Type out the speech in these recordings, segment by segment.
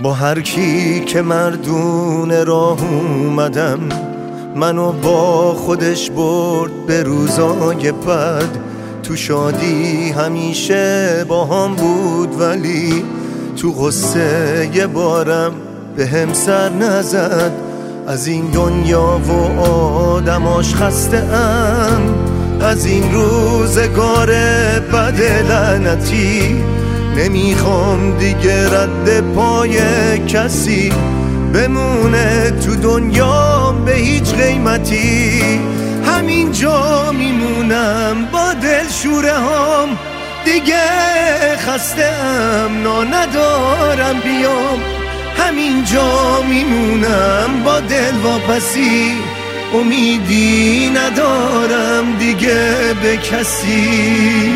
با هر کی که مردون راه اومدم، منو با خودش برد به روزای بد. تو شادی همیشه با هم بود، ولی تو غصه یه بارم به هم سر نزد. از این دنیا و آدماش خسته ام، از این روزگار بد لعنتی. نمیخوام دیگه رد پای کسی بمونه تو دنیا به هیچ قیمتی. همینجا میمونم با دلشوره هام، دیگه خسته ام نا ندارم بیام. همینجا میمونم با دل واپسی، امیدی ندارم دیگه به کسی.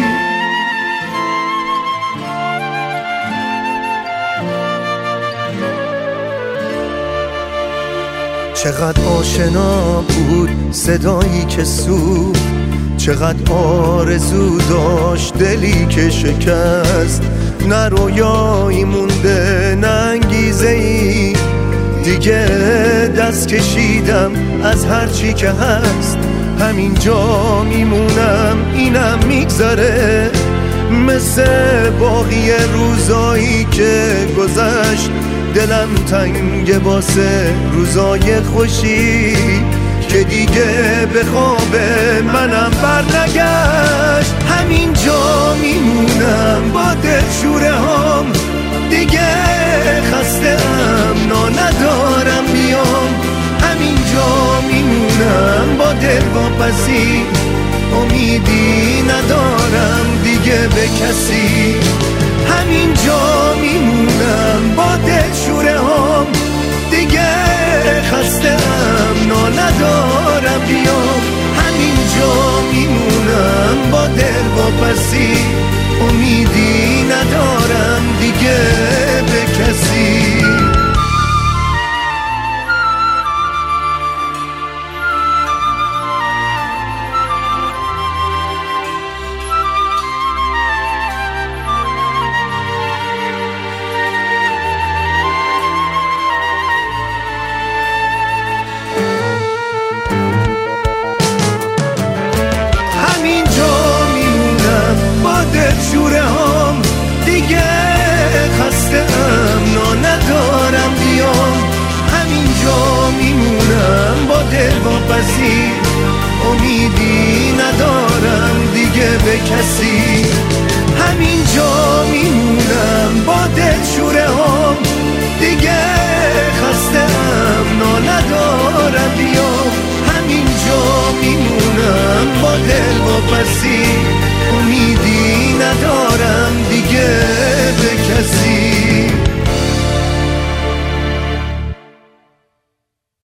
چقدر آشنا بود صدایی که سوخت، چقدر آرزو داشت دلی که شکست. نه رویایی مونده نه انگیزه‌ای، دیگه دست کشیدم از هر چی که هست. همینجا میمونم اینم میگذره، مثل باقی روزایی که گذشت. دلم تنگ واسه روزای خوشی که دیگه به خواب منم برنگشت. همینجا میمونم با دلشوره هام، دیگه خسته ام نا ندارم بیام. همینجا میمونم با دل واپسی، امیدی ندارم دیگه به کسی. همینجا میمونم با دلشوره هام، دیگه خسته ام نا ندارم بیام. همینجا میمونم با دل واپسی، امیدی ندارم دیگه به کسی. دلشوره هام، دیگه خسته ام نا ندارم بیام. همینجا میمونم با دل واپسی، امیدی ندارم دیگه به کسی.